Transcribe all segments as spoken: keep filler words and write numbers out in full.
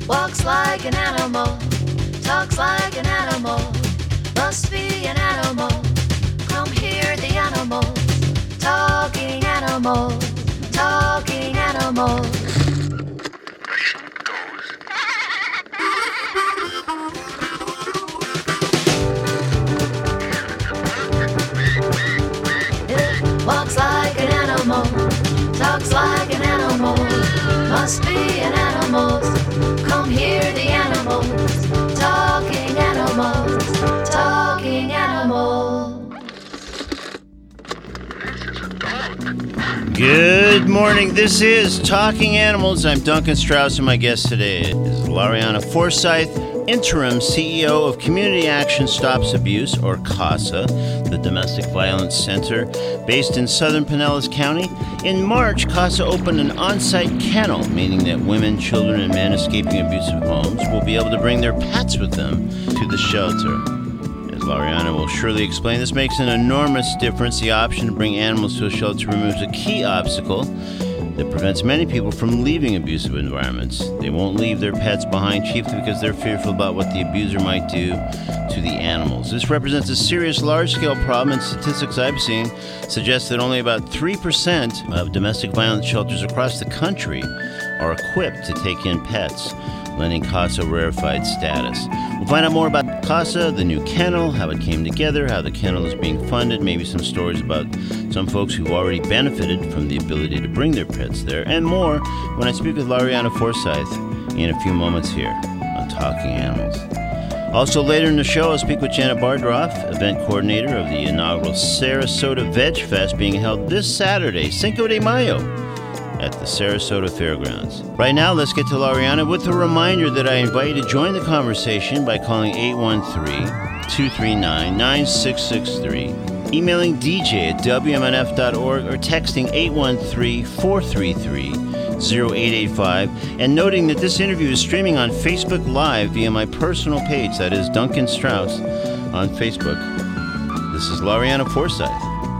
walks like an animal, talks like an animal, must be an animal. Come hear the animals, talking animals, talking animals. It walks like an animal, talks like an animal, must be an animal. Come hear the animals, talking animals, talking animals. Good morning. This is Talking Animals. I'm Duncan Strauss, and my guest today is Lariana Forsyth, Interim C E O of Community Action Stops Abuse, or CASA, the Domestic Violence Center, based in southern Pinellas County. In March, CASA opened an on-site kennel, meaning that women, children, and men escaping abusive homes will be able to bring their pets with them to the shelter. As Lariana will surely explain, this makes an enormous difference. The option to bring animals to a shelter removes a key obstacle that prevents many people from leaving abusive environments. They won't leave their pets behind chiefly because they're fearful about what the abuser might do to the animals. This represents a serious large-scale problem, and statistics I've seen suggest that only about three percent of domestic violence shelters across the country are equipped to take in pets, lending CASA rarefied status. We'll find out more about CASA, the new kennel, how it came together, how the kennel is being funded, maybe some stories about some folks who've already benefited from the ability to bring their pets there, and more when I speak with Lariana Forsyth in a few moments here on Talking Animals. Also later in the show, I'll speak with Janet Bardroff, event coordinator of the inaugural Sarasota Veg Fest being held this Saturday, Cinco de Mayo, at the Sarasota Fairgrounds. Right now, let's get to Lariana with a reminder that I invite you to join the conversation by calling eight one three, two three nine, nine six six three, emailing d j at w m n f dot org, or texting eight one three, four three three, zero eight eight five, and noting that this interview is streaming on Facebook Live via my personal page, that is Duncan Strauss on Facebook. This is Lariana Forsyth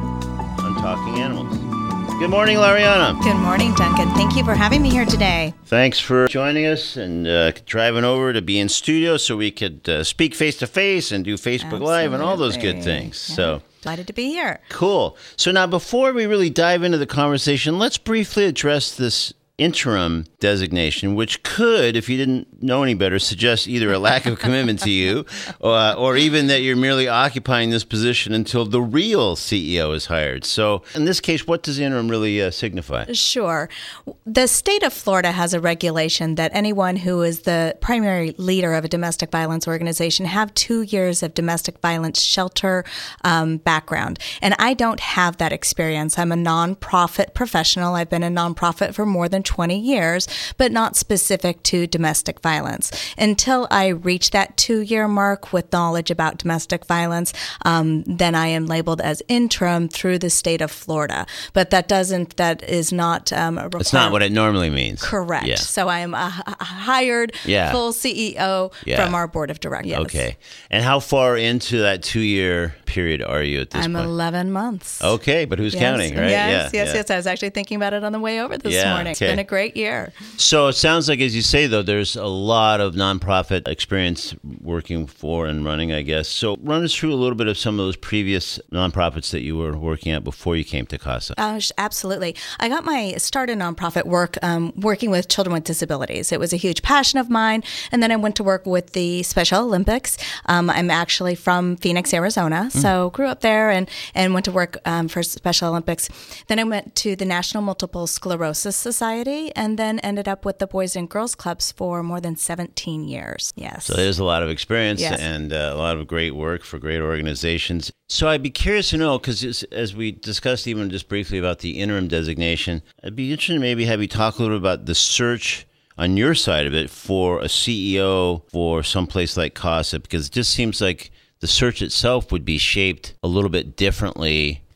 on Talking Animals. Good morning, Lariana. Good morning, Duncan. Thank you for having me here today. Thanks for joining us and uh, driving over to be in studio so we could uh, speak face-to-face and do Facebook Absolutely. Live and all those good things. Yeah. So Delighted to be here. Cool. So now, before we really dive into the conversation, let's briefly address this interim designation, which could, if you didn't know any better, suggest either a lack of commitment to you uh, or even that you're merely occupying this position until the real C E O is hired. So in this case, what does interim really uh, signify? Sure. The state of Florida has a regulation that anyone who is the primary leader of a domestic violence organization have two years of domestic violence shelter um, background. And I don't have that experience. I'm a nonprofit professional. I've been a nonprofit for more than twenty years, but not specific to domestic violence. Until I reach that two-year mark with knowledge about domestic violence, um, then I am labeled as interim through the state of Florida. But that doesn't, that is not um, a requirement. It's not what it normally means. Correct. Yeah. So I am a, a hired yeah. full C E O yeah. from our board of directors. Okay. And how far into that two-year period are you at this I'm point? I'm eleven months. Okay, but who's yes. counting, right? Yes, yeah, yes, yeah. yes. I was actually thinking about it on the way over this yeah, morning. okay. It's been a great year. So it sounds like, as you say, though, there's a lot of nonprofit experience working for and running, I guess. So run us through a little bit of some of those previous nonprofits that you were working at before you came to CASA. Uh, absolutely. I got my start in nonprofit work um, working with children with disabilities. It was a huge passion of mine. And then I went to work with the Special Olympics. Um, I'm actually from Phoenix, Arizona. Mm. So grew up there and, and went to work um, for Special Olympics. Then I went to the National Multiple Sclerosis Society and then ended up with the Boys and Girls Clubs for more than seventeen years. Yes. So there's a lot of experience yes. and uh, a lot of great work for great organizations. So I'd be curious to know, because as we discussed even just briefly about the interim designation, I'd be interested to maybe have you talk a little bit about the search on your side of it for a C E O for some place like CASA, because it just seems like the search itself would be shaped a little bit differently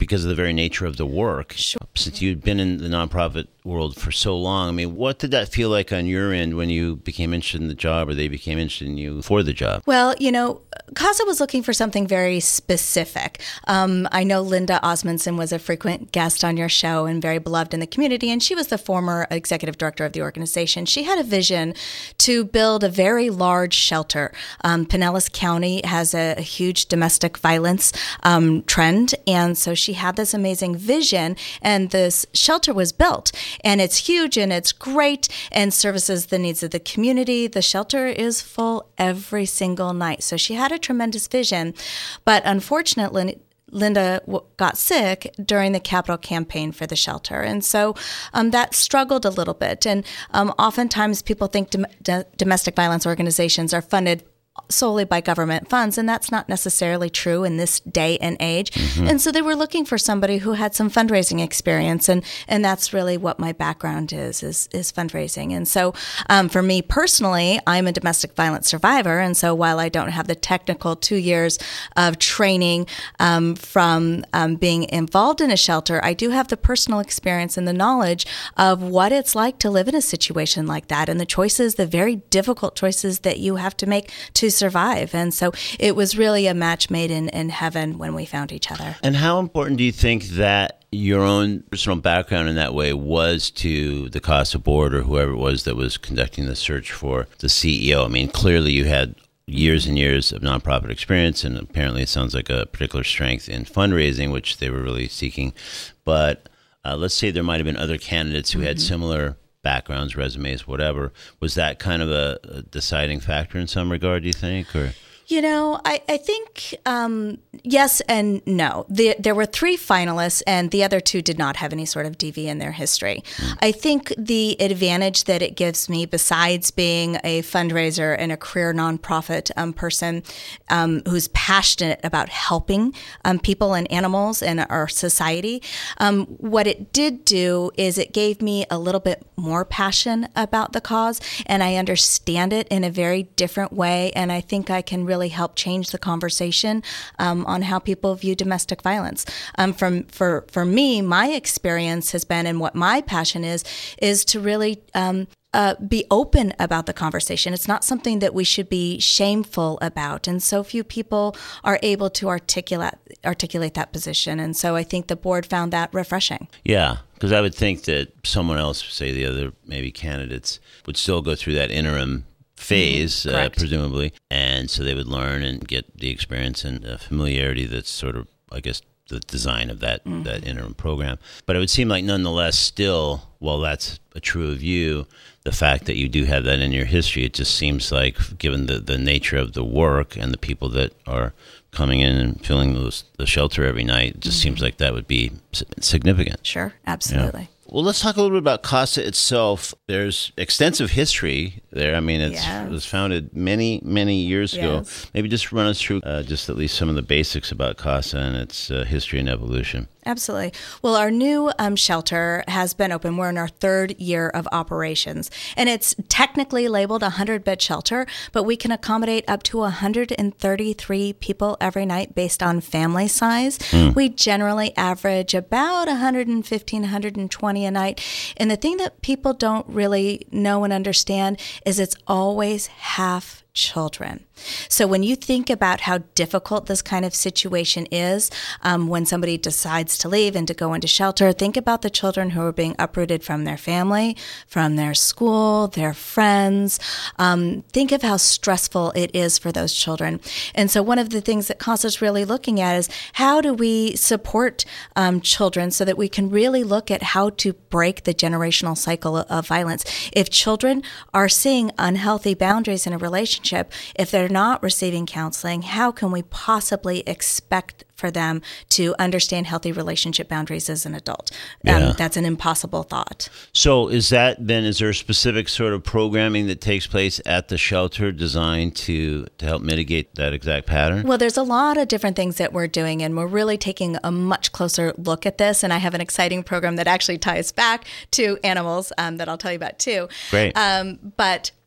because of the very nature of the work. Sure. Since you'd been in the nonprofit world for so long, I mean, what did that feel like on your end when you became interested in the job, or they became interested in you for the job? Well, you know, CASA was looking for something very specific. Um, I know Linda Osmondson was a frequent guest on your show and very beloved in the community, and she was the former executive director of the organization. She had a vision to build a very large shelter. Um, Pinellas County has a, a huge domestic violence um, trend, and so she had this amazing vision, and this shelter was built. And it's huge and it's great and services the needs of the community. The shelter is full every single night. So she had a tremendous vision. But unfortunately, Linda w- got sick during the capital campaign for the shelter. And so um, that struggled a little bit. And um, oftentimes people think dom- d- domestic violence organizations are funded solely by government funds, and that's not necessarily true in this day and age. Mm-hmm. And so they were looking for somebody who had some fundraising experience, and and that's really what my background is is is fundraising. And so um, for me personally, I'm a domestic violence survivor, and so while I don't have the technical two years of training um, from um, being involved in a shelter, I do have the personal experience and the knowledge of what it's like to live in a situation like that, and the choices, the very difficult choices that you have to make to survive. And so it was really a match made in, in heaven when we found each other. And how important do you think that your own personal background in that way was to the CASA board or whoever it was that was conducting the search for the C E O? I mean, clearly you had years and years of nonprofit experience, and apparently it sounds like a particular strength in fundraising, which they were really seeking. But uh, let's say there might have been other candidates who mm-hmm. had similar backgrounds, resumes, whatever. Was that kind of a, a deciding factor in some regard, do you think? Or You know, I, I think um, yes and no. The, there were three finalists, and the other two did not have any sort of D V in their history. Mm. I think the advantage that it gives me, besides being a fundraiser and a career nonprofit um, person um, who's passionate about helping um, people and animals in our society, um, what it did do is it gave me a little bit more passion about the cause, and I understand it in a very different way, and I think I can really help change the conversation um, on how people view domestic violence. Um, from for for me, my experience has been, and what my passion is, is to really um, uh, be open about the conversation. It's not something that we should be shameful about, and so few people are able to articulate articulate that position. And so I think the board found that refreshing. Yeah. Because I would think that someone else, say the other maybe candidates, would still go through that interim phase, mm, uh, presumably, and so they would learn and get the experience and uh, familiarity that's sort of, I guess, the design of that, mm. that interim program. But it would seem like nonetheless still, while that's a true of you, the fact that you do have that in your history, it just seems like, given the, the nature of the work and the people that are coming in and filling those, the shelter every night, it just mm-hmm. seems like that would be significant. Sure, absolutely. Yeah. Well, let's talk a little bit about CASA itself. There's extensive history there. I mean, it's, yes. it was founded many, many years ago. Yes. Maybe just run us through uh, just at least some of the basics about CASA and its uh, history and evolution. Absolutely. Well, our new um, shelter has been open. We're in our third year of operations, and it's technically labeled a hundred-bed shelter, but we can accommodate up to one hundred thirty-three people every night based on family size. Mm. We generally average about one hundred fifteen, one hundred twenty a night. And the thing that people don't really know and understand is it's always half children. So when you think about how difficult this kind of situation is, um, when somebody decides to leave and to go into shelter, think about the children who are being uprooted from their family, from their school, their friends. Um, think of how stressful it is for those children. And so one of the things that CASA is really looking at is how do we support um, children so that we can really look at how to break the generational cycle of violence. If children are seeing unhealthy boundaries in a relationship, if they're not receiving counseling, how can we possibly expect for them to understand healthy relationship boundaries as an adult? Yeah. Um, that's an impossible thought. So is that then, is there a specific sort of programming that takes place at the shelter designed to, to help mitigate that exact pattern? Well, there's a lot of different things that we're doing, and we're really taking a much closer look at this. And I have an exciting program that actually ties back to animals um, that I'll tell you about too. Great. Um, but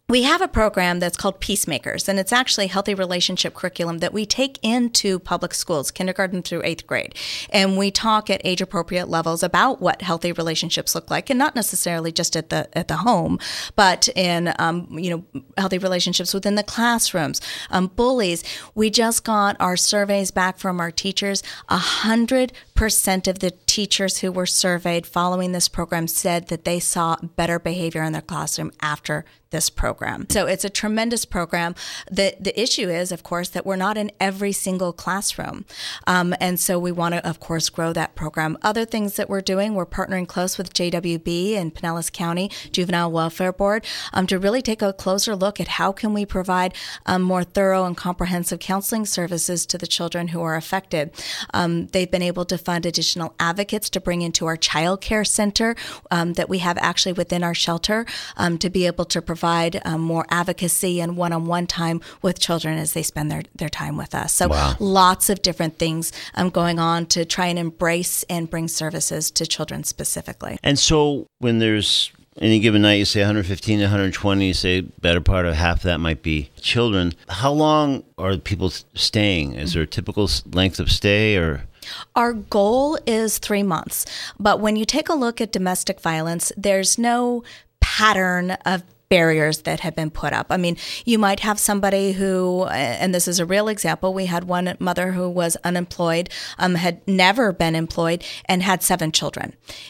we have a program that's called Peacemakers, and it's actually a healthy relationship curriculum that we take into public schools, kindergarten through eighth grade. And we talk at age-appropriate levels about what healthy relationships look like, and not necessarily just at the at the home, but in um, you know healthy relationships within the classrooms, um, bullies. We just got our surveys back from our teachers. A hundred percent of the teachers who were surveyed following this program said that they saw better behavior in their classroom after this program. So it's a tremendous program. The the issue is, of course, that we're not in every single classroom. Um, and so we want to, of course, grow that program. Other things that we're doing, we're partnering close with J W B and Pinellas County Juvenile Welfare Board um, to really take a closer look at how can we provide um, more thorough and comprehensive counseling services to the children who are affected. Um, they've been able to fund additional advocates to bring into our child care center um, that we have actually within our shelter um, to be able to provide provide um, more advocacy and one-on-one time with children as they spend their, their time with us. So wow. Lots of different things um, going on to try and embrace and bring services to children specifically. And so when there's any given night, you say one hundred fifteen to one hundred twenty, you say better part of half of that might be children. How long are people staying? Is there a typical length of stay or... Our goal is three months. But when you take a look at domestic violence, there's no pattern of barriers that have been put up. I mean, you might have somebody who, and this is a real example, we had one mother who was unemployed, um, had never been employed, and had seven children.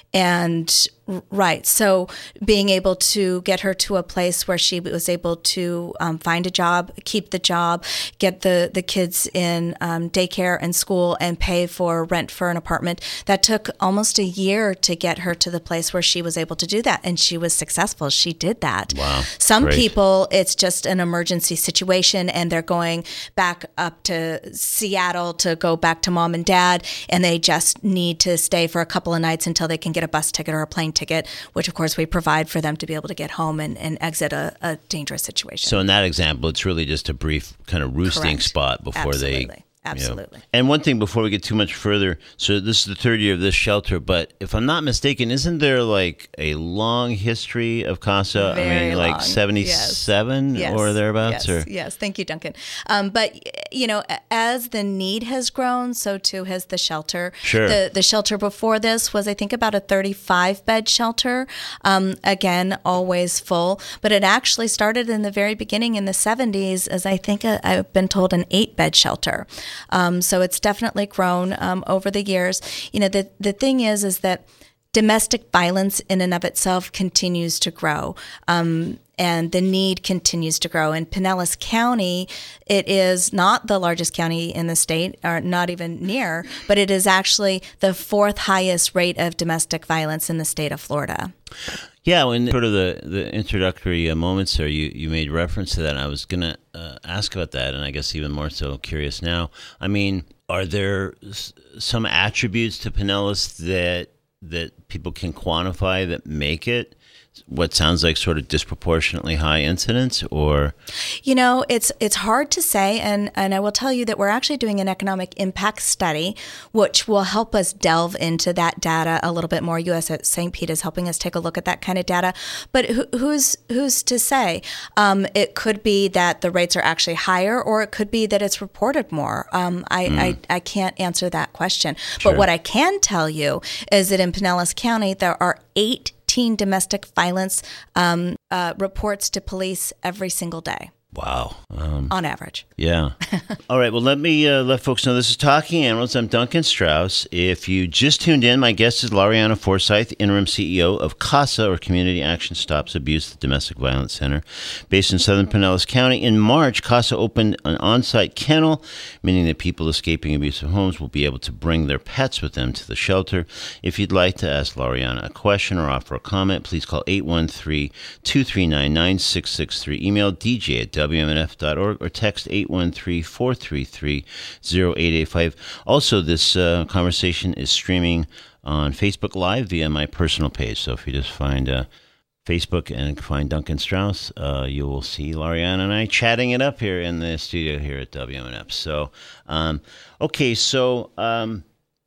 And right, so being able to get her to a place where she was able to um, find a job, keep the job, get the, the kids in um, daycare and school, and pay for rent for an apartment, that took almost a year to get her to the place where she was able to do that. And she was successful. She did that. Wow. Some Great. people, it's just an emergency situation and they're going back up to Seattle to go back to mom and dad, and they just need to stay for a couple of nights until they can get a bus ticket or a plane ticket, which of course we provide for them to be able to get home and, and exit a, a dangerous situation. So in that example, it's really just a brief kind of roosting Correct. spot before Absolutely. they... Absolutely. You know. And one thing before we get too much further, so this is the third year of this shelter, but if I'm not mistaken, isn't there like a long history of CASA? Very I mean, like long. seventy-seven Yes. or thereabouts? Yes. Or? Yes. Thank you, Duncan. Um, but, you know, as the need has grown, so too has the shelter. Sure. The, the shelter before this was, I think, about a thirty-five bed shelter. Um, again, always full. But it actually started in the very beginning in the seventies as, I think, a, I've been told, an eight bed shelter. Um, so it's definitely grown um, over the years. You know, the the thing is, is that domestic violence in and of itself continues to grow. Um, and the need continues to grow. In Pinellas County, it is not the largest county in the state, or not even near, but it is actually the fourth highest rate of domestic violence in the state of Florida. Yeah, when sort of the, the introductory uh, moments there, you, you made reference to that, and I was going to uh, ask about that, and I guess even more so curious now. I mean, are there s- some attributes to Pinellas that that people can quantify that make it what sounds like sort of disproportionately high incidence, or? You know, it's it's hard to say, and, and I will tell you that we're actually doing an economic impact study, which will help us delve into that data a little bit more. U S Saint Pete is helping us take a look at that kind of data. But who, who's who's to say? Um, it could be that the rates are actually higher, or it could be that it's reported more. Um, I, mm. I, I can't answer that question. Sure. But what I can tell you is that in Pinellas County, there are eight domestic violence um, uh, reports to police every single day. Wow. Um, on average. Yeah. All right. Well, let me uh, let folks know this is Talking Animals. I'm Duncan Strauss. If you just tuned in, my guest is Lariana Forsyth, Interim C E O of CASA, or Community Action Stops Abuse, the Domestic Violence Center, based in Southern Pinellas County. In March, CASA opened an on-site kennel, meaning that people escaping abusive homes will be able to bring their pets with them to the shelter. If you'd like to ask Lariana a question or offer a comment, please call eight one three, two three nine, nine six six three. Email d j at w m n f dot org or text eight one three, four three three, zero eight eight five. Also, this uh, conversation is streaming on Facebook Live via my personal page. So if you just find uh, Facebook and find Duncan Strauss, uh, you will see Lariana and I chatting it up here in the studio here at W M N F. So, um, okay, so um,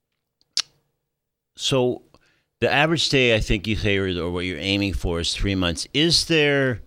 so the average stay, I think you say, or, or what you're aiming for is three months. Is there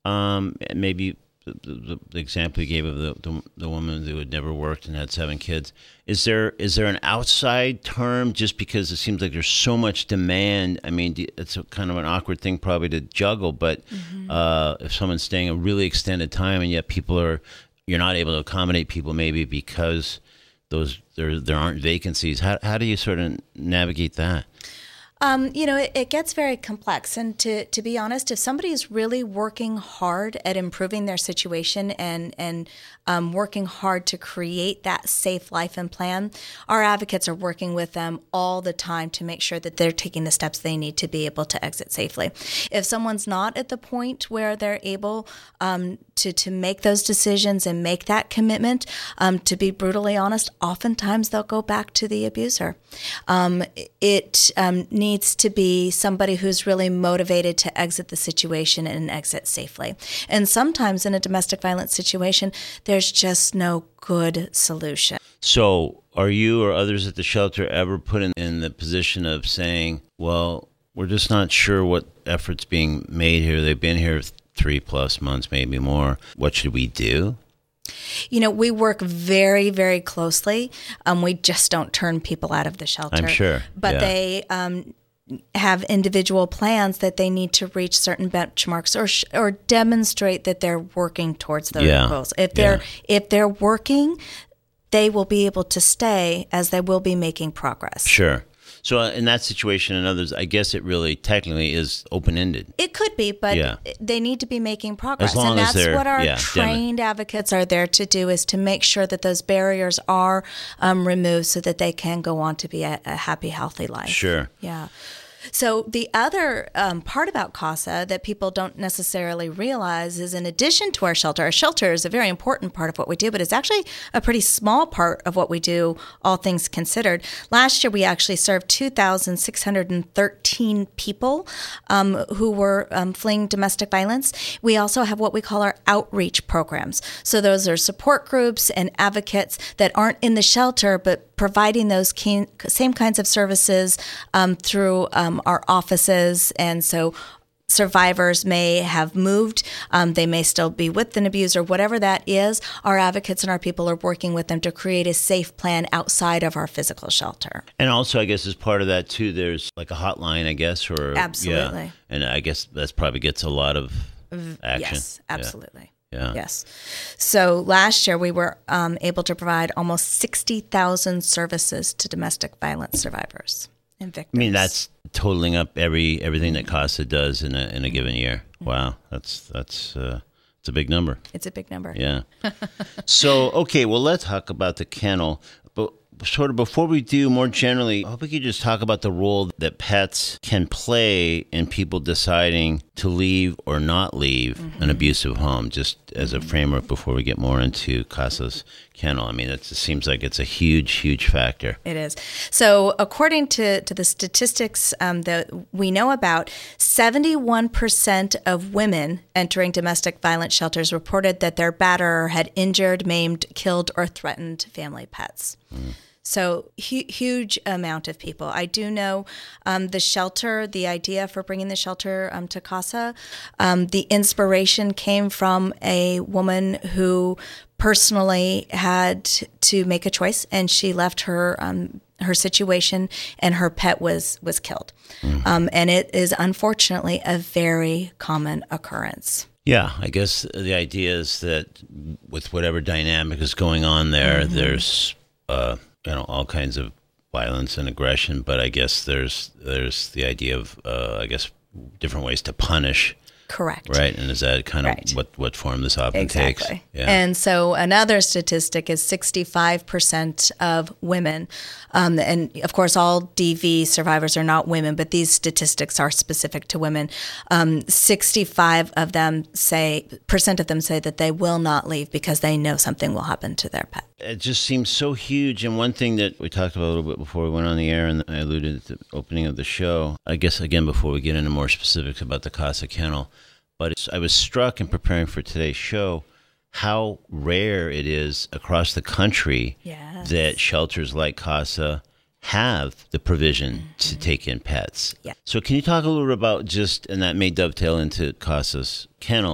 Um, maybe the, the, the example you gave of the, the the woman who had never worked and had seven kids. Is there is there an outside term just because it seems like there's so much demand? I mean, it's a kind of an awkward thing probably to juggle, but mm-hmm. uh, if someone's staying a really extended time and yet people are, you're not able to accommodate people maybe because those there there aren't vacancies. How how do you sort of navigate that? Um, you know, it, it gets very complex. And to, to be honest, if somebody is really working hard at improving their situation and, and um, working hard to create that safe life and plan, our advocates are working with them all the time to make sure that they're taking the steps they need to be able to exit safely. If someone's not at the point where they're able um, to, to make those decisions and make that commitment, um, to be brutally honest, oftentimes they'll go back to the abuser. Um, it um, needs to be somebody who's really motivated to exit the situation and exit safely. And sometimes in a domestic violence situation, there's just no good solution. So are you or others at the shelter ever put in, in the position of saying, well, we're just not sure what effort's being made here. They've been here three plus months, maybe more. What should we do? You know, we work very, very closely. Um, we just don't turn people out of the shelter. I'm sure. But yeah. they um, have individual plans that they need to reach certain benchmarks or sh- or demonstrate that they're working towards those yeah. goals. If they're yeah. if they're working, they will be able to stay as they will be making progress. Sure. So in that situation and others, I guess it really technically is open-ended. It could be, but yeah. they need to be making progress. As long and as that's they're, what our yeah, trained advocates are there to do, is to make sure that those barriers are um, removed so that they can go on to be a, a happy, healthy life. Sure. Yeah. So the other um, part about CASA that people don't necessarily realize is, in addition to our shelter, our shelter is a very important part of what we do, but it's actually a pretty small part of what we do, all things considered. Last year, we actually served two thousand six hundred thirteen people um, who were um, fleeing domestic violence. We also have what we call our outreach programs. So those are support groups and advocates that aren't in the shelter, but providing those key, same kinds of services um, through um, our offices. And so survivors may have moved, um, they may still be with an abuser, whatever that is. Our advocates and our people are working with them to create a safe plan outside of our physical shelter. And also, I guess, as part of that, too, there's like a hotline, I guess, or Absolutely. Yeah. And I guess that probably gets a lot of action. Yes, absolutely. Yeah. Yeah. Yes. So last year we were um, able to provide almost sixty thousand services to domestic violence survivors and victims. I mean, that's totaling up every everything that CASA does in a in a given year. Wow, that's that's uh, it's a big number. It's a big number. Yeah. So okay, well, let's talk about the kennel. But sort of before we do, more generally, I hope we could just talk about the role that pets can play in people deciding to leave or not leave mm-hmm. an abusive home, just as a framework before we get more into CASA's kennel. I mean, it seems like it's a huge, huge factor. It is. So according to, to the statistics um, that we know about, seventy-one percent of women entering domestic violence shelters reported that their batterer had injured, maimed, killed, or threatened family pets. Mm. So hu- huge amount of people. I do know um, the shelter, the idea for bringing the shelter um, to CASA, um, the inspiration came from a woman who personally had to make a choice, and she left her um, her situation, and her pet was was killed. Mm. Um, and it is unfortunately a very common occurrence. Yeah, I guess the idea is that with whatever dynamic is going on there, mm-hmm. there's uh, you know, all kinds of violence and aggression, but I guess there's there's the idea of uh, I guess different ways to punish. Correct. Right, and is that kind of right. what, what form this often exactly. takes? Yeah. And so another statistic is sixty-five percent of women, um, and of course all D V survivors are not women, but these statistics are specific to women. Um, sixty-five of them say percent of them say that they will not leave because they know something will happen to their pet. It just seems so huge. And one thing that we talked about a little bit before we went on the air, and I alluded at the opening of the show, I guess, again, before we get into more specifics about the CASA kennel, but it's, I was struck in preparing for today's show how rare it is across the country yes. that shelters like CASA have the provision mm-hmm. to take in pets. Yeah. So can you talk a little bit about just, and that may dovetail into CASA's kennel,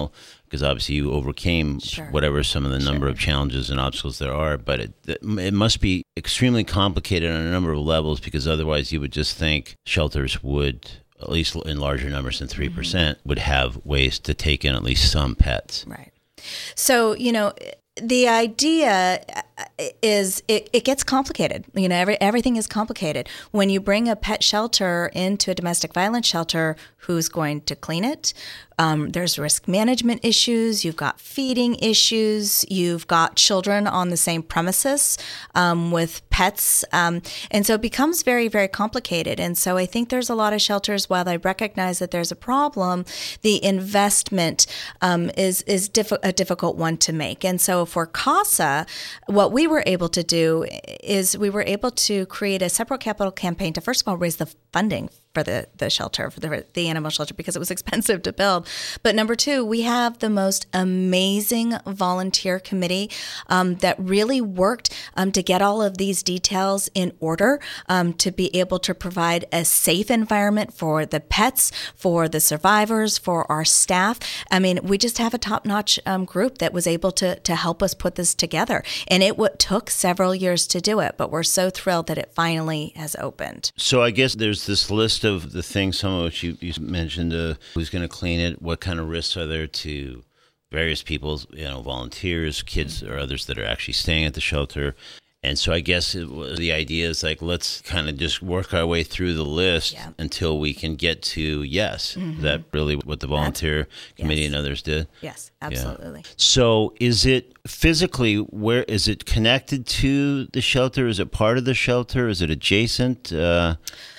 because obviously you overcame Sure. whatever some of the number Sure. of challenges and obstacles there are. But it, it must be extremely complicated on a number of levels, because otherwise you would just think shelters would, at least in larger numbers than three percent, would have ways to take in at least some pets. Right. So, you know, the idea is it, it gets complicated. You know, every, everything is complicated. When you bring a pet shelter into a domestic violence shelter, who's going to clean it? Um, there's risk management issues. You've got feeding issues. You've got children on the same premises um, with pets. Um, and so it becomes very, very complicated. And so I think there's a lot of shelters, while they recognize that there's a problem, the investment um, is, is diff- a difficult one to make. And so for CASA, what we were able to do is we were able to create a separate capital campaign to, first of all, raise the funding for the, the shelter, for the, the animal shelter, because it was expensive to build. But number two, we have the most amazing volunteer committee um, that really worked um, to get all of these details in order, um, to be able to provide a safe environment for the pets, for the survivors, for our staff. I mean, we just have a top-notch um, group that was able to, to help us put this together. And it w- took several years to do it, but we're so thrilled that it finally has opened. So I guess there's this list of the things, some of which you, you mentioned, uh, who's going to clean it, what kind of risks are there to various people, you know, volunteers, kids, or others that are actually staying at the shelter. And so I guess it was, the idea is like, let's kind of just work our way through the list Yeah. until we can get to yes. Mm-hmm. Is that really what the volunteer committee yes. and others did? Yes, absolutely. Yeah. So is it physically, where is it connected to the shelter? Is it part of the shelter? Is it adjacent? Uh,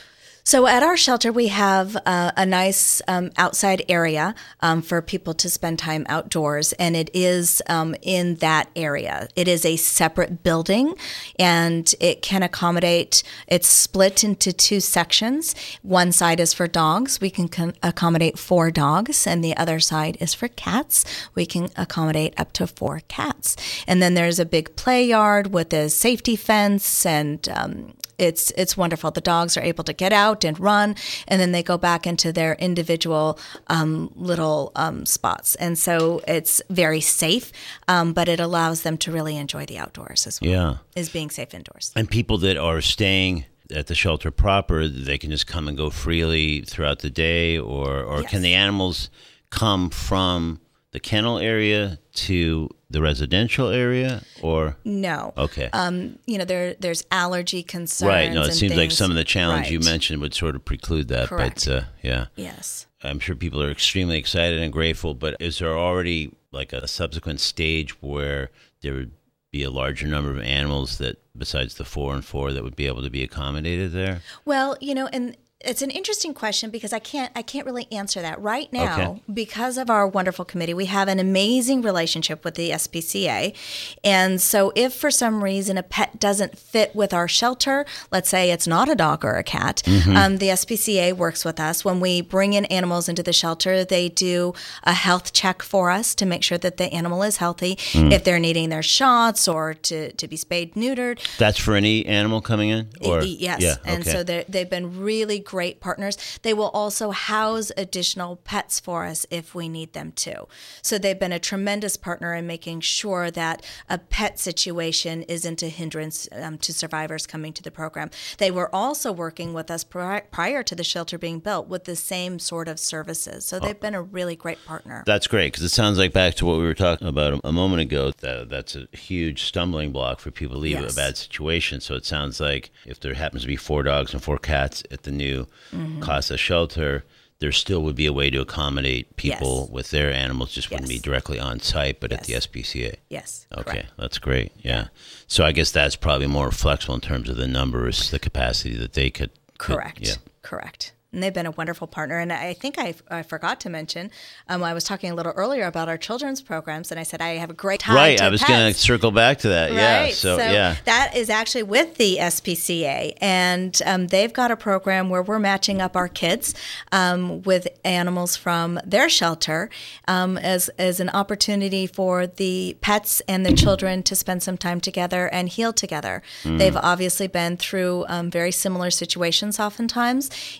So at our shelter, we have uh, a nice um, outside area um, for people to spend time outdoors, and it is um, in that area. It is a separate building, and it can accommodate, it's split into two sections. One side is for dogs. We can con- accommodate four dogs, and the other side is for cats. We can accommodate up to four cats. And then there's a big play yard with a safety fence, and um, It's it's wonderful. The dogs are able to get out and run, and then they go back into their individual um, little um, spots. And so it's very safe, um, but it allows them to really enjoy the outdoors as well. Yeah. Is being safe indoors. And people that are staying at the shelter proper, they can just come and go freely throughout the day, or, or Yes. can the animals come from the kennel area to the residential area, or? No. Okay. Um, you know, there there's allergy concerns. Right. No, it and seems like things. some of the challenge you Right. mentioned would sort of preclude that. Correct. But uh, yeah, Yes. I'm sure people are extremely excited and grateful. But is there already like a subsequent stage where there would be a larger number of animals that, besides the four and four, that would be able to be accommodated there? Well, you know, and it's an interesting question because I can't I can't really answer that right now. Okay. Because of our wonderful committee. We have an amazing relationship with the S P C A. And so if for some reason a pet doesn't fit with our shelter, let's say it's not a dog or a cat, Mm-hmm. um, the S P C A works with us. When we bring in animals into the shelter, they do a health check for us to make sure that the animal is healthy. Mm. If they're needing their shots or to, to be spayed, neutered. That's for any animal coming in? Or Y- Yes. Yeah, And okay. so they're- they've been really great partners. They will also house additional pets for us if we need them to. So they've been a tremendous partner in making sure that a pet situation isn't a hindrance um, to survivors coming to the program. They were also working with us pri- prior to the shelter being built with the same sort of services. So they've been a really great partner. That's great, because it sounds like back to what we were talking about a moment ago, that that's a huge stumbling block for people to leave Yes. a bad situation. So it sounds like if there happens to be four dogs and four cats at the new Mm-hmm. CASA shelter, there still would be a way to accommodate people Yes. with their animals, just wouldn't Yes. be directly on site, but at the Yes. S P C A. Yes. Okay, correct. that's great. Yeah. So I guess that's probably more flexible in terms of the numbers, the capacity that they could. could- Correct. yeah. Correct. And they've been a wonderful partner. And I think I, I forgot to mention, um, I was talking a little earlier about our children's programs, and I said I have a great time. Right. to I was going to pets. circle back to that. Yeah. Right. So, yeah. that is actually with the S P C A, and um, they've got a program where we're matching up our kids um, with animals from their shelter um, as as an opportunity for the pets and the children to spend some time together and heal together. Mm. They've obviously been through um, very similar situations oftentimes, and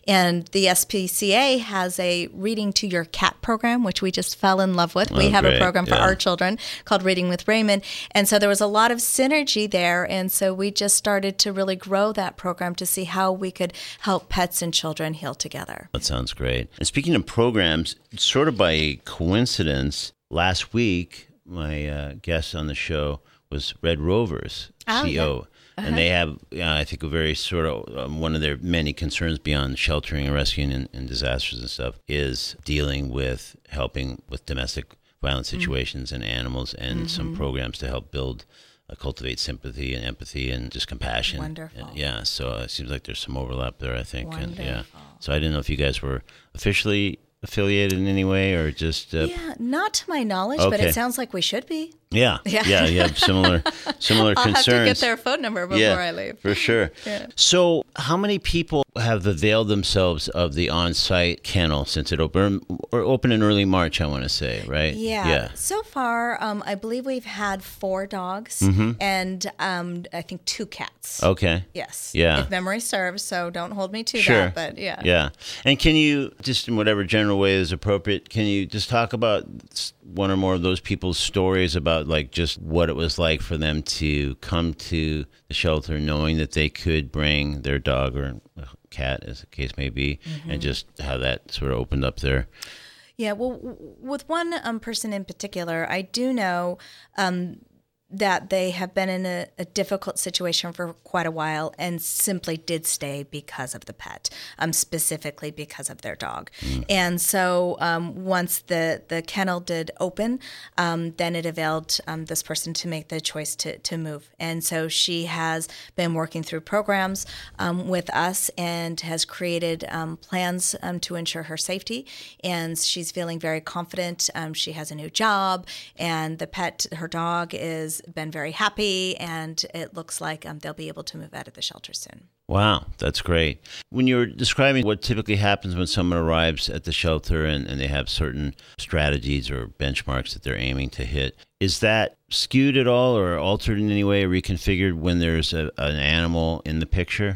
Um, the S P C A has a Reading to Your Cat program, which we just fell in love with. Oh, we have great. a program for Yeah. our children called Reading with Raymond. And so there was a lot of synergy there. And so we just started to really grow that program to see how we could help pets and children heal together. That sounds great. And speaking of programs, sort of by coincidence, last week, my uh, guest on the show was Red Rovers, Oh, C E O. yeah. Uh-huh. And they have, uh, I think, a very sort of um, one of their many concerns beyond sheltering and rescuing and, and disasters and stuff is dealing with helping with domestic violence situations mm-hmm. and animals and mm-hmm. some programs to help build, uh, cultivate sympathy and empathy and just compassion. Wonderful. And, yeah, so it seems like there's some overlap there, I think. Wonderful. And, yeah. So I didn't know if you guys were officially affiliated in any way or just... Uh, yeah, not to my knowledge, okay. but it sounds like we should be. Yeah, yeah, Yeah. you have similar similar I'll concerns. have to get their phone number before yeah, I leave. for sure. Yeah. So how many people have availed themselves of the on-site kennel since it opened, or opened in early March, I want to say, right? Yeah. Yeah. So far, um, I believe we've had four dogs Mm-hmm. and um, I think two cats. Okay. Yes. Yeah. If memory serves, so don't hold me to Sure. that. But yeah. Yeah. And can you, just in whatever general way is appropriate, can you just talk about one or more of those people's stories about like just what it was like for them to come to the shelter knowing that they could bring their dog or cat, as the case may be, Mm-hmm. and just how that sort of opened up their... Yeah. Well, w- with one um, person in particular, I do know um, that they have been in a, a difficult situation for quite a while and simply did stay because of the pet, um, specifically because of their dog. Mm. And so um, once the, the kennel did open, um, then it availed um, this person to make the choice to, to move. And so she has been working through programs um, with us and has created um, plans um, to ensure her safety. And she's feeling very confident. Um, she has a new job, and the pet, her dog, is been very happy, and it looks like um, they'll be able to move out of the shelter soon. Wow, that's great. When you're describing what typically happens when someone arrives at the shelter and, and they have certain strategies or benchmarks that they're aiming to hit, is that skewed at all or altered in any way or reconfigured when there's a, an animal in the picture?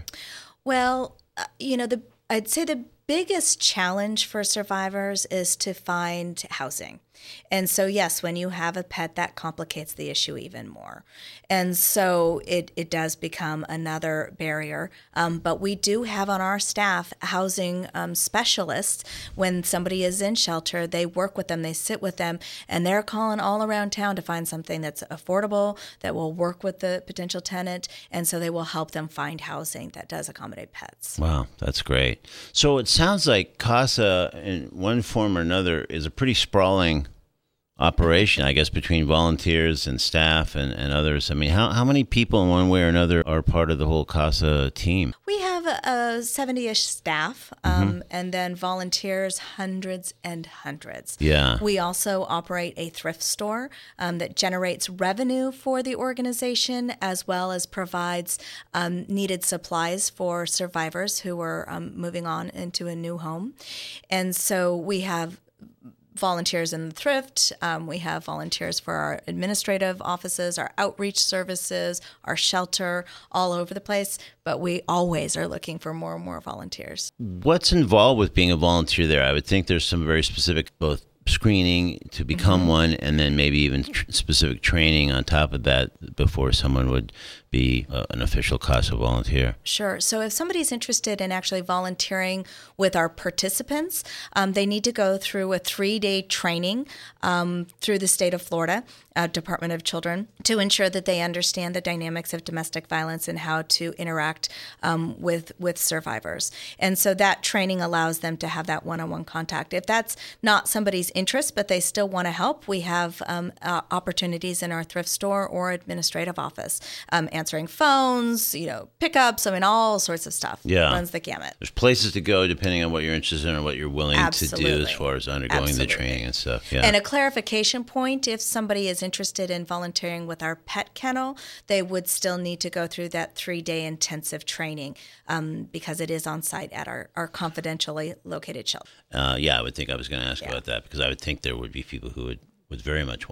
Well, uh, you know, the I'd say the biggest challenge for survivors is to find housing. And so, yes, when you have a pet, that complicates the issue even more. And so it, it does become another barrier. Um, but we do have on our staff housing um, specialists. When somebody is in shelter, they work with them, they sit with them, and they're calling all around town to find something that's affordable, that will work with the potential tenant. And so they will help them find housing that does accommodate pets. Wow, that's great. So it sounds like CASA, in one form or another, is a pretty sprawling operation, I guess, between volunteers and staff and, and others. I mean, how, how many people in one way or another are part of the whole CASA team? We have a seventy-ish staff, um, mm-hmm. and then volunteers, hundreds and hundreds. Yeah. We also operate a thrift store um, that generates revenue for the organization, as well as provides um, needed supplies for survivors who are um, moving on into a new home. And so we have volunteers in the thrift. Um, we have volunteers for our administrative offices, our outreach services, our shelter, all over the place. But we always are looking for more and more volunteers. What's involved with being a volunteer there? I would think there's some very specific both screening to become mm-hmm. one, and then maybe even tr- specific training on top of that before someone would be uh, an official CASA volunteer. Sure. So if somebody's interested in actually volunteering with our participants, um, they need to go through a three-day training um, through the state of Florida uh, Department of Children to ensure that they understand the dynamics of domestic violence and how to interact um, with with survivors. And so that training allows them to have that one-on-one contact. If that's not somebody's interest, but they still want to help, we have um, uh, opportunities in our thrift store or administrative office, um, answering phones, you know, pickups, I mean, all sorts of stuff. Yeah. Runs the gamut. There's places to go depending on what you're interested in or what you're willing Absolutely. to do as far as undergoing Absolutely. the training and stuff. Yeah. And a clarification point, if somebody is interested in volunteering with our pet kennel, they would still need to go through that three-day intensive training um, because it is on site at our, our confidentially located shelter. Uh, yeah, I would think I was going to ask Yeah. about that because I would think there would be people who would, would very much want to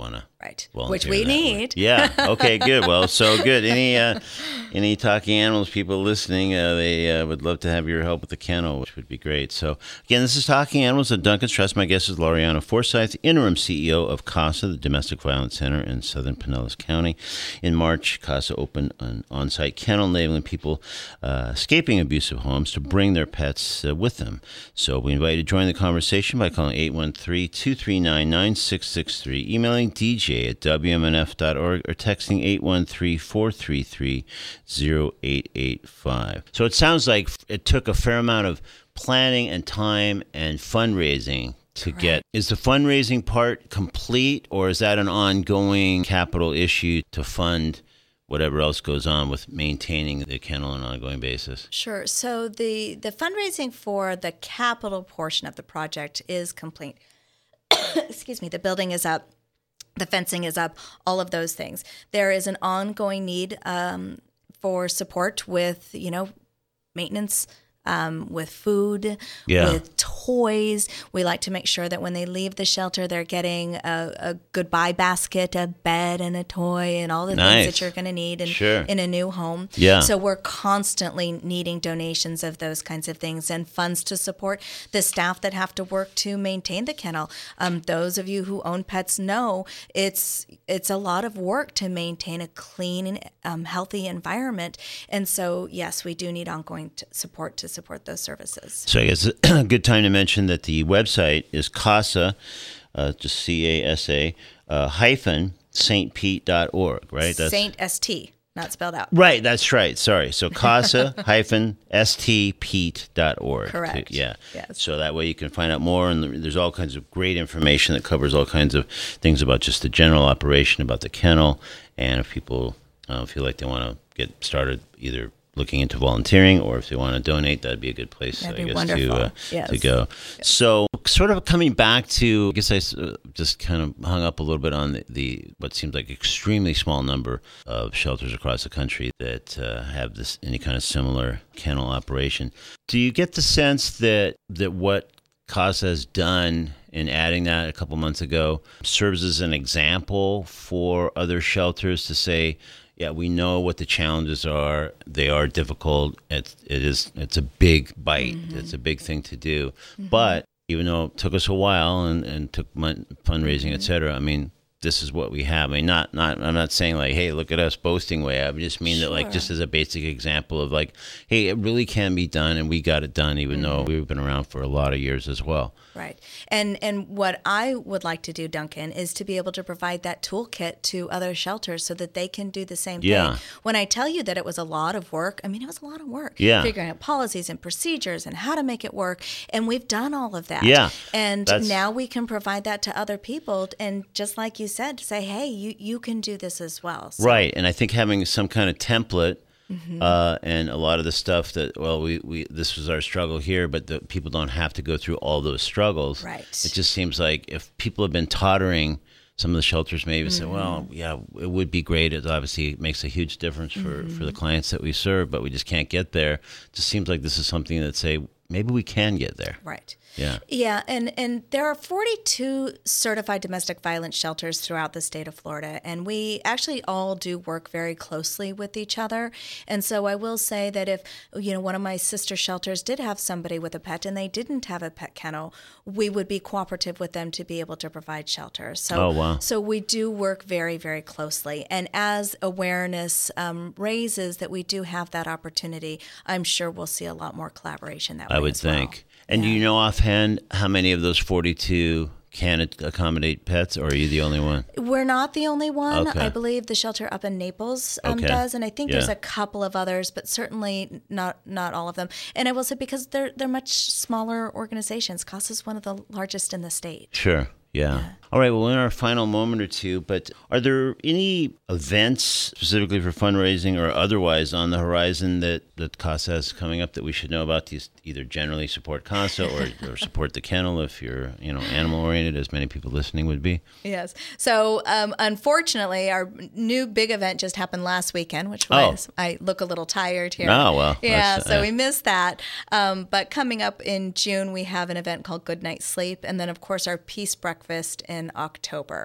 Right. volunteer Which we that way. need. Yeah. Okay, good. Well, so good. Any uh, any talking animals people listening, uh, they uh, would love to have your help with the kennel, which would be great. So, again, this is Talking Animals at Duncan's Trust. My guest is Laureana Forsyth, interim C E O of CASA, the Domestic Violence Center in Southern Pinellas County. In March, CASA opened an on-site kennel enabling people uh, escaping abusive homes to bring their pets uh, with them. So we invite you to join the conversation by calling eight one three, two three nine, nine six six three, emailing D J at W M N F dot org, or texting eight one three, four three three, zero eight eight five. So it sounds like it took a fair amount of planning and time and fundraising to Correct. get. Is the fundraising part complete, or is that an ongoing capital issue to fund whatever else goes on with maintaining the kennel on an ongoing basis? Sure. So the, the fundraising for the capital portion of the project is complete. Excuse me. The building is up. The fencing is up, all of those things. There is an ongoing need um, for support with, you know, maintenance, um, with food, Yeah. with toys. We like to make sure that when they leave the shelter, they're getting a, a goodbye basket, a bed, and a toy, and all the Nice. things that you're going to need in, Sure. in a new home. Yeah. So we're constantly needing donations of those kinds of things and funds to support the staff that have to work to maintain the kennel. Um, those of you who own pets know it's it's a lot of work to maintain a clean and um, healthy environment. And so, yes, we do need ongoing t- support to support those services. So I guess a good time to mention that the website is CASA, uh, just C A S A, uh, hyphen Saint Pete dot org, right? That's Saint S T, not spelled out. Right, that's right. Sorry. So CASA hyphen S T Pete dot org. Correct. Yeah. Yes. So that way you can find out more, and there's all kinds of great information that covers all kinds of things about just the general operation, about the kennel, and if people uh, feel like they want to get started either looking into volunteering or if they want to donate, that'd be a good place, That'd I be guess, wonderful. to, uh, Yes. to go. So sort of coming back to, I guess I uh, just kind of hung up a little bit on the, the what seems like extremely small number of shelters across the country that uh, have this any kind of similar kennel operation. Do you get the sense that that what CASA has done in adding that a couple months ago serves as an example for other shelters to say, yeah, we know what the challenges are. They are difficult. It's, it is, it's a big bite. Mm-hmm. It's a big thing to do. Mm-hmm. But even though it took us a while and, and took mon- fundraising, mm-hmm. et cetera, I mean, this is what we have. I mean, not, not, I'm not saying like, hey, look at us boasting way. I just mean sure. that like, just as a basic example of like, hey, it really can be done and we got it done, even mm-hmm. though we've been around for a lot of years as well. Right. And and what I would like to do, Duncan, is to be able to provide that toolkit to other shelters so that they can do the same yeah. thing. When I tell you that it was a lot of work, I mean, it was a lot of work. Yeah. Figuring out policies and procedures and how to make it work. And we've done all of that. Yeah. And That's... now we can provide that to other people. And just like you said, to say, hey, you, you can do this as well. So, right. And I think having some kind of template Mm-hmm. Uh, and a lot of the stuff that, well, we, we this was our struggle here, but the, people don't have to go through all those struggles. Right. It just seems like if people have been tottering, some of the shelters maybe mm-hmm. say, well, yeah, it would be great. It obviously makes a huge difference for, mm-hmm. for the clients that we serve, but we just can't get there. It just seems like this is something that, say, maybe we can get there. Right. Yeah. Yeah, and, and there are forty-two certified domestic violence shelters throughout the state of Florida, and we actually all do work very closely with each other. And so I will say that if, you know, one of my sister shelters did have somebody with a pet and they didn't have a pet kennel, we would be cooperative with them to be able to provide shelter. So, oh, wow. So we do work very, very closely. And as awareness um, raises that we do have that opportunity, I'm sure we'll see a lot more collaboration that way I would as think. well. And yeah. do you know offhand how many of those forty-two can accommodate pets, or are you the only one? We're not the only one. Okay. I believe the shelter up in Naples um, okay. does, and I think yeah. there's a couple of others, but certainly not not all of them. And I will say because they're they're much smaller organizations. CASA is one of the largest in the state. Sure. Yeah. yeah. All right. Well, in our final moment or two, but are there any events specifically for fundraising or otherwise on the horizon that, that CASA has coming up that we should know about to either generally support CASA or, or support the kennel if you're, you know, animal oriented, as many people listening would be? Yes. So, um, unfortunately, our new big event just happened last weekend, which was, oh. I look a little tired here. Oh, well. Yeah. So uh, we missed that. Um, but coming up in June, we have an event called Good Night Sleep. And then, of course, our Peace Breakfast in October.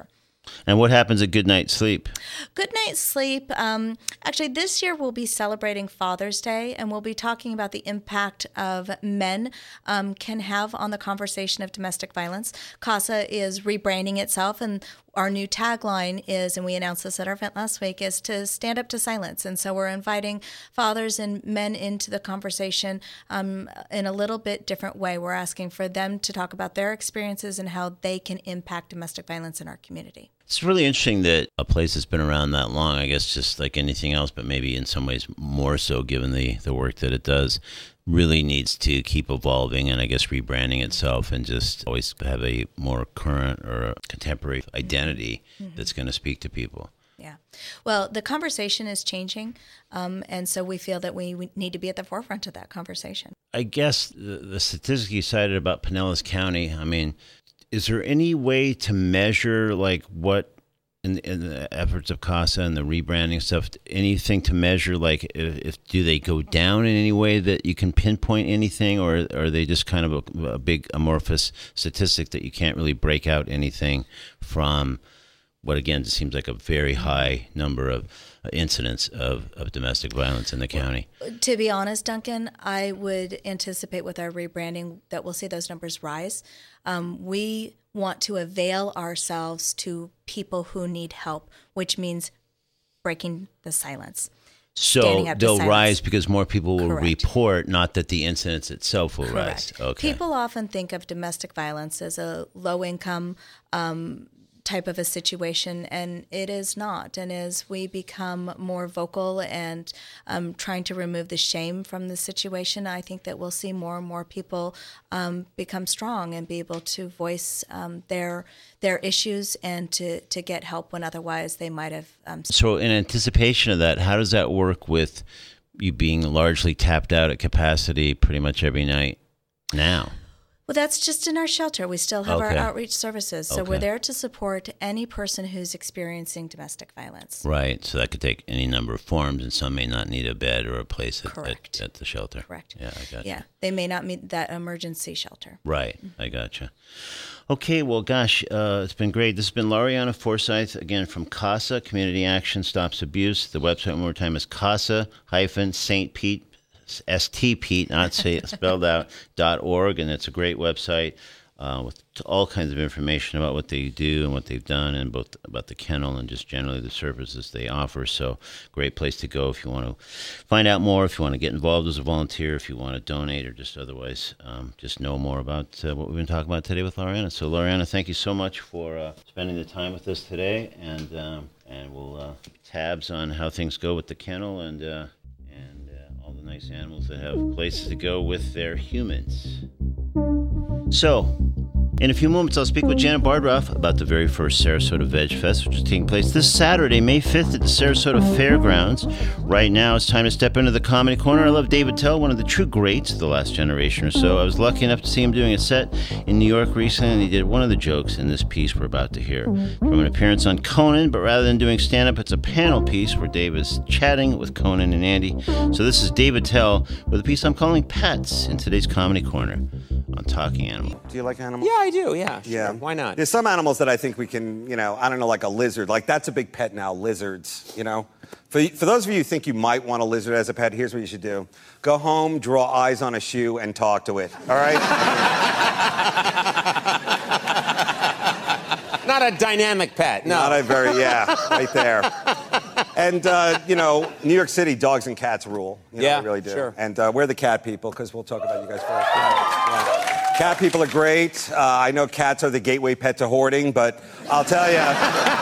And what happens at Good Night Sleep? Good Night Sleep. Um, actually, this year we'll be celebrating Father's Day, and we'll be talking about the impact of men um, can have on the conversation of domestic violence. CASA is rebranding itself, and our new tagline is, and we announced this at our event last week, is to stand up to silence. And so we're inviting fathers and men into the conversation um, in a little bit different way. We're asking for them to talk about their experiences and how they can impact domestic violence in our community. It's really interesting that a place that's been around that long, I guess just like anything else, but maybe in some ways more so given the, the work that it does, really needs to keep evolving and I guess rebranding itself and just always have a more current or contemporary identity mm-hmm. that's going to speak to people. Yeah. Well, the conversation is changing, um, and so we feel that we, we need to be at the forefront of that conversation. I guess the, the statistic you cited about Pinellas County, I mean, is there any way to measure like what in, in the efforts of CASA and the rebranding stuff, anything to measure like if, if do they go down in any way that you can pinpoint anything, or, or are they just kind of a, a big amorphous statistic that you can't really break out anything from what again just seems like a very high number of incidents of, of domestic violence in the county? To be honest, Duncan, I would anticipate with our rebranding that we'll see those numbers rise. Um, we want to avail ourselves to people who need help, which means breaking the silence. So they'll silence. rise because more people will Correct. report, not that the incidents itself will Correct. rise. Okay. People often think of domestic violence as a low-income um type of a situation, and it is not. And as we become more vocal and um, trying to remove the shame from the situation, I think that we'll see more and more people um, become strong and be able to voice um, their their issues and to, to get help when otherwise they might have. Um, so in anticipation of that, how does that work with you being largely tapped out at capacity pretty much every night now? Well, that's just in our shelter. We still have Okay. our outreach services. So Okay. we're there to support any person who's experiencing domestic violence. Right. So that could take any number of forms, and some may not need a bed or a place at, Correct. at, at the shelter. Correct. Yeah, I got Yeah, you. they may not meet that emergency shelter. Right. I gotcha. Okay. Well, gosh, uh, it's been great. This has been Lariana Forsythe, again, from CASA, Community Action Stops Abuse. The website one more time is CASA-Saint Pete, S T Pete, not say, spelled out, dot org, and it's a great website uh, with all kinds of information about what they do and what they've done, and both about the kennel and just generally the services they offer. So great place to go if you want to find out more, if you want to get involved as a volunteer, if you want to donate, or just otherwise um, just know more about uh, what we've been talking about today with Lariana. So Lariana, thank you so much for uh, spending the time with us today, and um, and we'll uh, keep tabs on how things go with the kennel and uh, and uh, all the nice animals that have places to go with their humans. So, in a few moments, I'll speak with Janet Bardroff about the very first Sarasota Veg Fest, which is taking place this Saturday, May fifth, at the Sarasota Fairgrounds. Right now, it's time to step into the Comedy Corner. I love David Tell, one of the true greats of the last generation or so. I was lucky enough to see him doing a set in New York recently, and he did one of the jokes in this piece we're about to hear. From an appearance on Conan, but rather than doing stand-up, it's a panel piece where Dave is chatting with Conan and Andy. So this is David Tell with a piece I'm calling Pets in today's Comedy Corner on Talking Animal. Do you like animals? Yeah, I do, yeah. Sure. Yeah. Why not? There's some animals that I think we can, you know, I don't know, like a lizard. Like, that's a big pet now, lizards, you know? For, for those of you who think you might want a lizard as a pet, here's what you should do. Go home, draw eyes on a shoe, and talk to it, all right? Not a dynamic pet, no. Not a very, yeah, right there. And, uh, you know, New York City, dogs and cats rule. You know, Yeah, they really do. sure. And uh, we're the cat people, because we'll talk about you guys first. Yeah, yeah. Cat people are great. Uh, I know cats are the gateway pet to hoarding, but I'll tell you.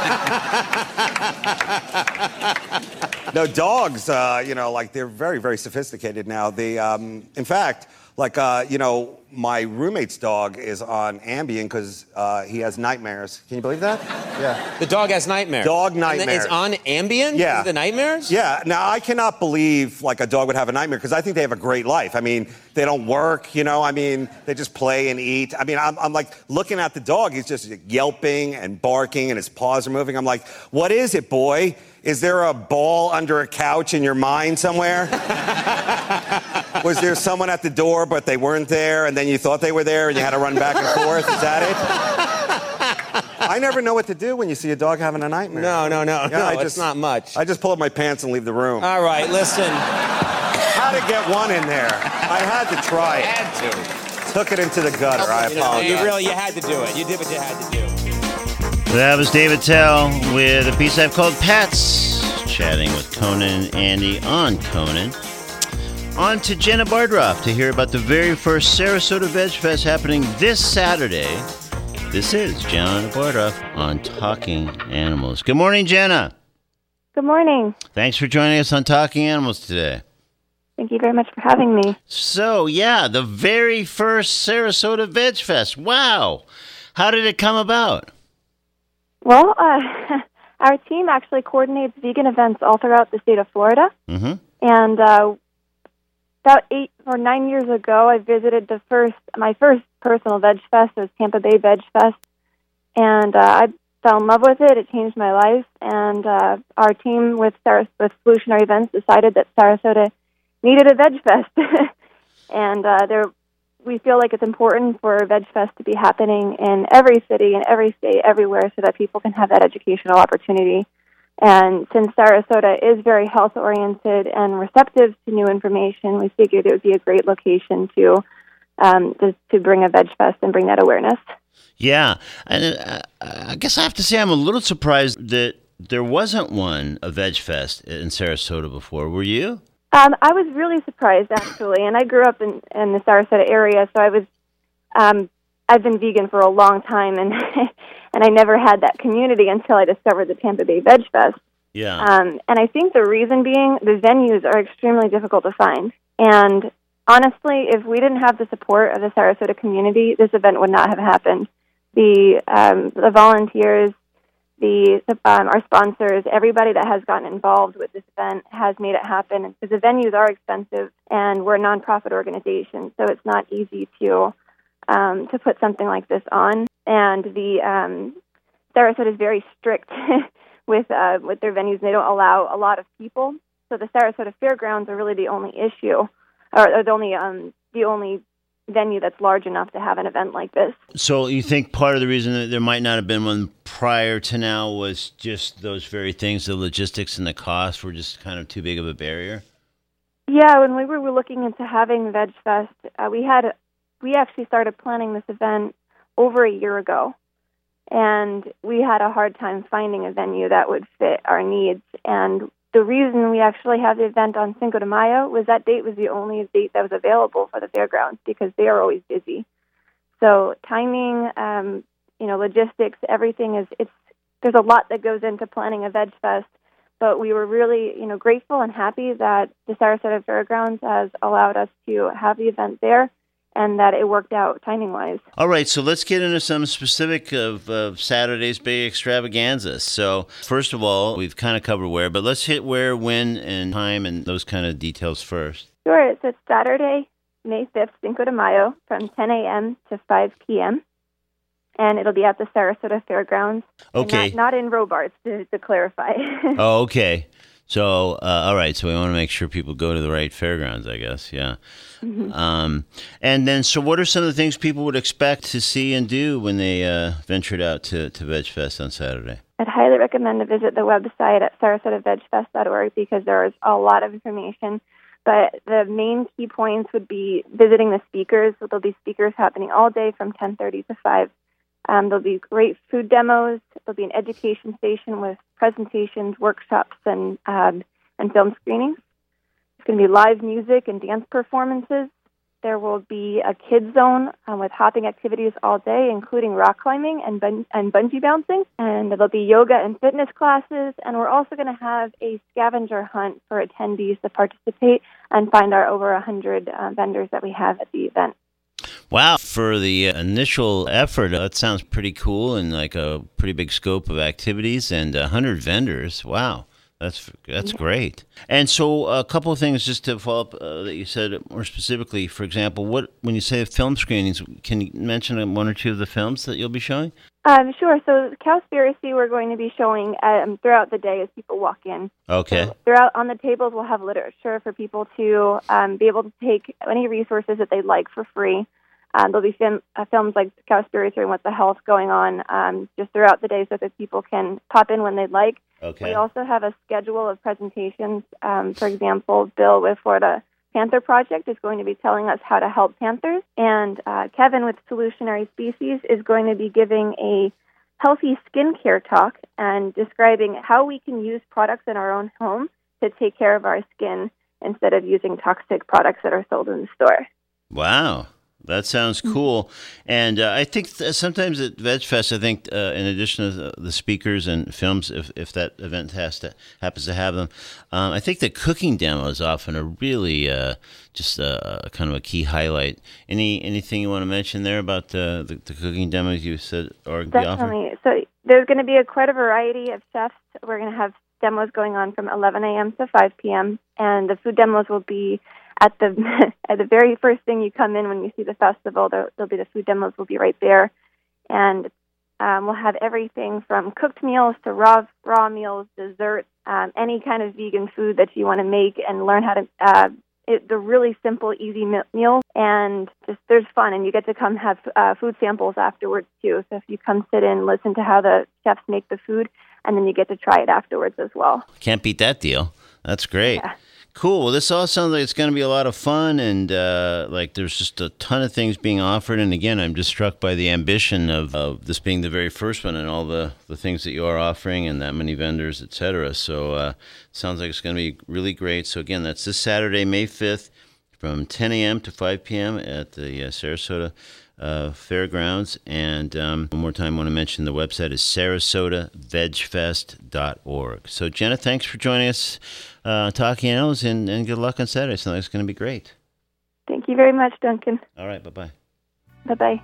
No, dogs, uh, you know, like, they're very, very sophisticated now. They, um, in fact, like, uh, you know, my roommate's dog is on Ambien because uh, he has nightmares. Can you believe that? Yeah. The dog has nightmares. Dog And nightmares. it's on Ambien? Yeah. The nightmares? Yeah. Now, I cannot believe, like, a dog would have a nightmare because I think they have a great life. I mean, they don't work, you know? I mean, they just play and eat. I mean, I'm, I'm like, looking at the dog. He's just yelping and barking and his paws are moving. I'm like, what is it, boy? Is there a ball under a couch in your mind somewhere? Was there someone at the door, but they weren't there, and then you thought they were there, and you had to run back and forth? Is that I never know what to do when you see a dog having a nightmare. No, no, no, Yeah, no. I it's just- not much. I just pull up my pants and leave the room. All right, listen. Had to get one in there. I had to try it. Had to. Took it into the gutter. I You know, apologize. you really, you had to do it. You did what you had to do. That was David Tell with a piece I've called Pets, chatting with Conan and Andy on Conan. On to Jenna Bardroff to hear about the very first Sarasota Veg Fest happening this Saturday. This is Jenna Bardroff on Talking Animals. Good morning, Jenna. Good morning. Thanks for joining us on Talking Animals today. Thank you very much for having me. So, yeah, the very first Sarasota Veg Fest. Wow. How did it come about? Well, uh, our team actually coordinates vegan events all throughout the state of Florida. Mm-hmm. And uh, about eight or nine years ago, I visited the first, my first personal Veg Fest. It was Tampa Bay Veg Fest. And uh, I fell in love with it. It changed my life. And uh, our team with, Saras- with Solutionary Events decided that Sarasota needed a Veg Fest. and uh, there we feel like it's important for Veg Fest to be happening in every city, in every state, everywhere, so that people can have that educational opportunity. And since Sarasota is very health-oriented and receptive to new information, we figured it would be a great location to um, to, to bring a Veg Fest and bring that awareness. Yeah, and uh, I guess I have to say I'm a little surprised that there wasn't one, a Veg Fest in Sarasota before. Were you? Um, I was really surprised, actually, and I grew up in, in the Sarasota area, so I was, um, I've been vegan for a long time, and and I never had that community until I discovered the Tampa Bay Veg Fest. Yeah. Um, and I think the reason being the venues are extremely difficult to find. And honestly, if we didn't have the support of the Sarasota community, this event would not have happened. The um, the volunteers, the um, our sponsors, everybody that has gotten involved with this event has made it happen. Because the venues are expensive, and we're a nonprofit organization, so it's not easy to um, to put something like this on. And the um, Sarasota is very strict with uh, with their venues. They don't allow a lot of people. So the Sarasota Fairgrounds are really the only issue, or, or the only um, the only venue that's large enough to have an event like this. So you think part of the reason that there might not have been one prior to now was just those very things, the logistics and the cost were just kind of too big of a barrier? Yeah, when we were looking into having Veg Fest, uh, we had we actually started planning this event over a year ago, and we had a hard time finding a venue that would fit our needs. And the reason we actually had the event on Cinco de Mayo was that date was the only date that was available for the fairgrounds because they are always busy. So timing, um, you know, logistics, everything is, it's, there's a lot that goes into planning a Veg Fest, but we were really, you know, grateful and happy that the Sarasota Fairgrounds has allowed us to have the event there and that it worked out timing-wise. All right, so let's get into some specific of, of Saturday's big extravaganza. So first of all, we've kind of covered where, but let's hit where, when, and time, and those kind of details first. Sure. So it's Saturday, May fifth, Cinco de Mayo, from ten a.m. to five p.m., and it'll be at the Sarasota Fairgrounds. Okay. Not, not in Robarts, to, to clarify. Oh, okay. So, uh, all right. So we want to make sure people go to the right fairgrounds, I guess. Yeah. Mm-hmm. Um, and then, so what are some of the things people would expect to see and do when they uh, ventured out to, to Veg Fest on Saturday? I'd highly recommend to visit the website at sarasota veg fest dot org because there is a lot of information. But the main key points would be visiting the speakers. So there'll be speakers happening all day from ten thirty to five. Um, there'll be great food demos. There'll be an education station with presentations, workshops, and um, and film screenings. There's going to be live music and dance performances. There will be a kids zone um, with hopping activities all day, including rock climbing and, bun- and bungee bouncing. And there'll be yoga and fitness classes. And we're also going to have a scavenger hunt for attendees to participate and find our over one hundred uh, vendors that we have at the event. Wow. For the initial effort, that sounds pretty cool and like a pretty big scope of activities and one hundred vendors. Wow. That's that's great. And so a couple of things just to follow up uh, that you said more specifically. For example, what when you say film screenings, can you mention one or two of the films that you'll be showing? Um, sure. So Cowspiracy we're going to be showing um, throughout the day as people walk in. Okay. So throughout on the tables, we'll have literature for people to um, be able to take any resources that they'd like for free. Um, there'll be film, uh, films like Cowspiracy and What the Health going on um, just throughout the day so that people can pop in when they'd like. Okay. We also have a schedule of presentations. Um, for example, Bill with Florida Panther Project is going to be telling us how to help panthers, and uh, Kevin with Solutionary Species is going to be giving a healthy skincare talk and describing how we can use products in our own home to take care of our skin instead of using toxic products that are sold in the store. Wow. That sounds cool. And uh, I think th- sometimes at VegFest, I think uh, in addition to the, the speakers and films, if, if that event has to happens to have them, um, I think the cooking demo is often a really uh, just a, a kind of a key highlight. Any Anything you want to mention there about the, the, the cooking demos you said are going to be offered? Definitely. So there's going to be a quite a variety of chefs. We're going to have demos going on from eleven a.m. to five p.m., and the food demos will be at the at the very first thing you come in when you see the festival. There, there'll be the food demos will be right there, and um, we'll have everything from cooked meals to raw raw meals, desserts, um, any kind of vegan food that you want to make and learn how to. Uh, it, the really simple, easy me- meals, and just there's fun, and you get to come have uh, food samples afterwards too. So if you come sit in, listen to how the chefs make the food, and then you get to try it afterwards as well. Can't beat that deal. That's great. Yeah. Cool. Well, this all sounds like it's going to be a lot of fun, and uh, like there's just a ton of things being offered. And again, I'm just struck by the ambition of, of this being the very first one, and all the, the things that you are offering, and that many vendors, et cetera. So uh, sounds like it's going to be really great. So again, that's this Saturday, May fifth, from ten a.m. to five p.m. at the uh, Sarasota uh, Fairgrounds. And um, one more time, I want to mention the website is sarasota veg fest dot org. So Jenna, thanks for joining us. Uh, Talking Animals, and, and good luck on Saturday. So it's going to be great. Thank you very much, Duncan. All right, bye-bye. Bye-bye.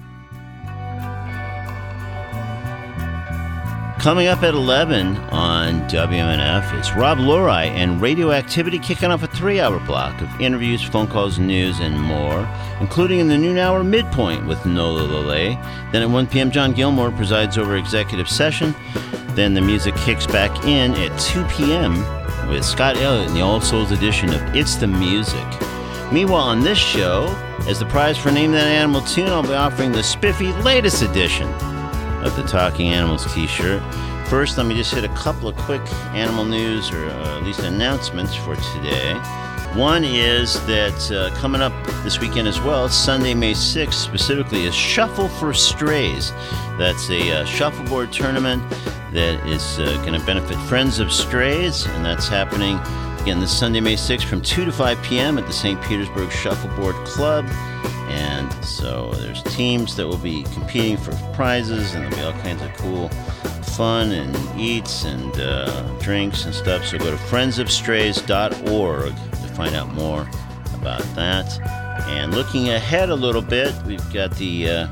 Coming up at eleven on W M N F, it's Rob Lurai and Radioactivity kicking off a three-hour block of interviews, phone calls, news, and more, including in the noon hour midpoint with Nola Lele. Then at one p.m., John Gilmore presides over executive session. Then the music kicks back in at two p.m., with Scott Elliott in the All Souls edition of It's the Music. Meanwhile, on this show, as the prize for Name That Animal Tune, I'll be offering the spiffy latest edition of the Talking Animals t-shirt. First, let me just hit a couple of quick animal news, or uh, at least announcements for today. One is that uh, coming up this weekend as well, Sunday, May sixth, specifically, is Shuffle for Strays. That's a uh, shuffleboard tournament that is uh, going to benefit Friends of Strays, and that's happening again this Sunday, May sixth, from two to five p.m. at the Saint Petersburg Shuffleboard Club. And so there's teams that will be competing for prizes, and there'll be all kinds of cool fun and eats and uh, drinks and stuff. So go to friends of strays dot org to find out more about that. And looking ahead a little bit, we've got the uh,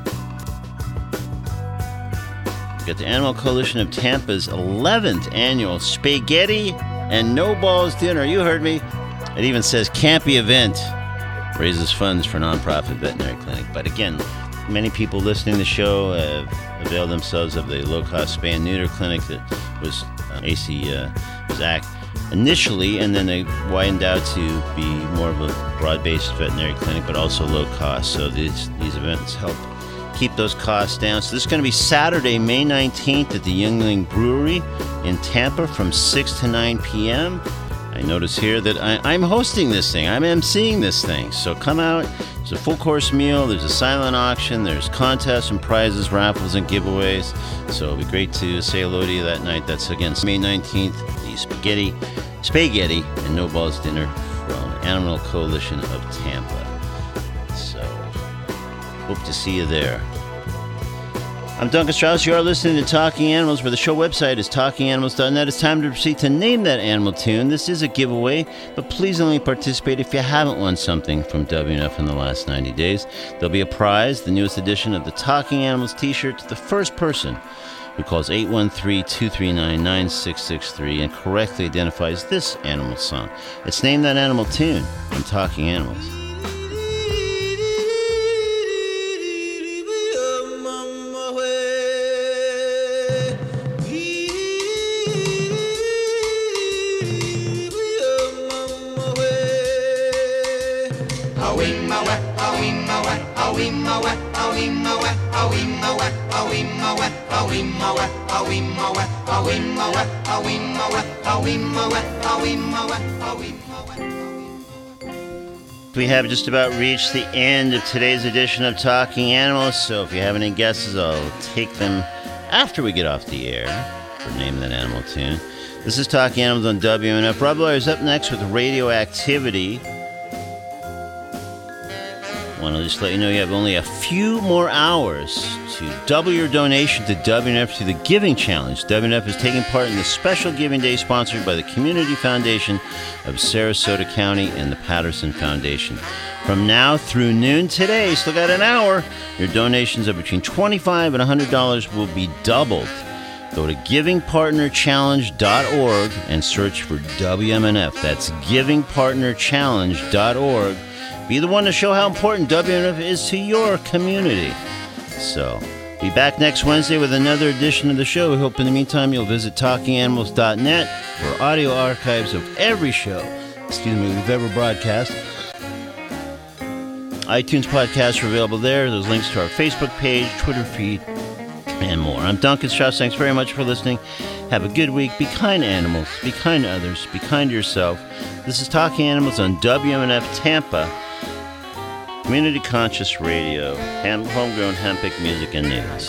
we've got the Animal Coalition of Tampa's eleventh annual Spaghetti and No Balls Dinner. You heard me. It even says campy event. Raises funds for nonprofit veterinary clinic. But again, many people listening to the show have availed themselves of the low-cost spay and neuter clinic that was uh, A C uh, was A C initially, and then they widened out to be more of a broad-based veterinary clinic, but also low-cost. So these these events help keep those costs down. So this is going to be Saturday, May nineteenth at the Yuengling Brewery in Tampa from six to nine p.m. I notice here that I, I'm hosting this thing. I'm emceeing this thing. So come out. There's a full course meal. There's a silent auction. There's contests and prizes, raffles, and giveaways. So it'll be great to say hello to you that night. That's again May nineteenth, the Spaghetti, Spaghetti and No Balls Dinner from Animal Coalition of Tampa. So hope to see you there. I'm Duncan Strauss. You are listening to Talking Animals, where the show website is talking animals dot net. It's time to proceed to name that animal tune. This is a giveaway, but please only participate if you haven't won something from W N F in the last ninety days. There'll be a prize, the newest edition of the Talking Animals t-shirt, to the first person who calls eight one three, two three nine, nine six six three and correctly identifies this animal song. It's Name That Animal Tune on Talking Animals. We We have just about reached the end of today's edition of Talking Animals, so if you have any guesses, I'll take them after we get off the air for Name That Animal Tune. This is Talking Animals on W M N F. Rob Lawyer is up next with Radioactivity. I want to just let you know you have only a few more hours to double your donation to W M N F through the Giving Challenge. W M N F is taking part in the special Giving Day sponsored by the Community Foundation of Sarasota County and the Patterson Foundation. From now through noon today, still got an hour, your donations of between twenty-five dollars and one hundred dollars will be doubled. Go to giving partner challenge dot org and search for W M N F. That's giving partner challenge dot org. Be the one to show how important W M N F is to your community. So, be back next Wednesday with another edition of the show. We hope in the meantime you'll visit talking animals dot net for audio archives of every show, excuse me, we've ever broadcast. iTunes podcasts are available there. There's links to our Facebook page, Twitter feed, and more. I'm Duncan Strauss. Thanks very much for listening. Have a good week. Be kind to animals. Be kind to others. Be kind to yourself. This is Talking Animals on W M N F Tampa. Community Conscious Radio, homegrown hempic music and news.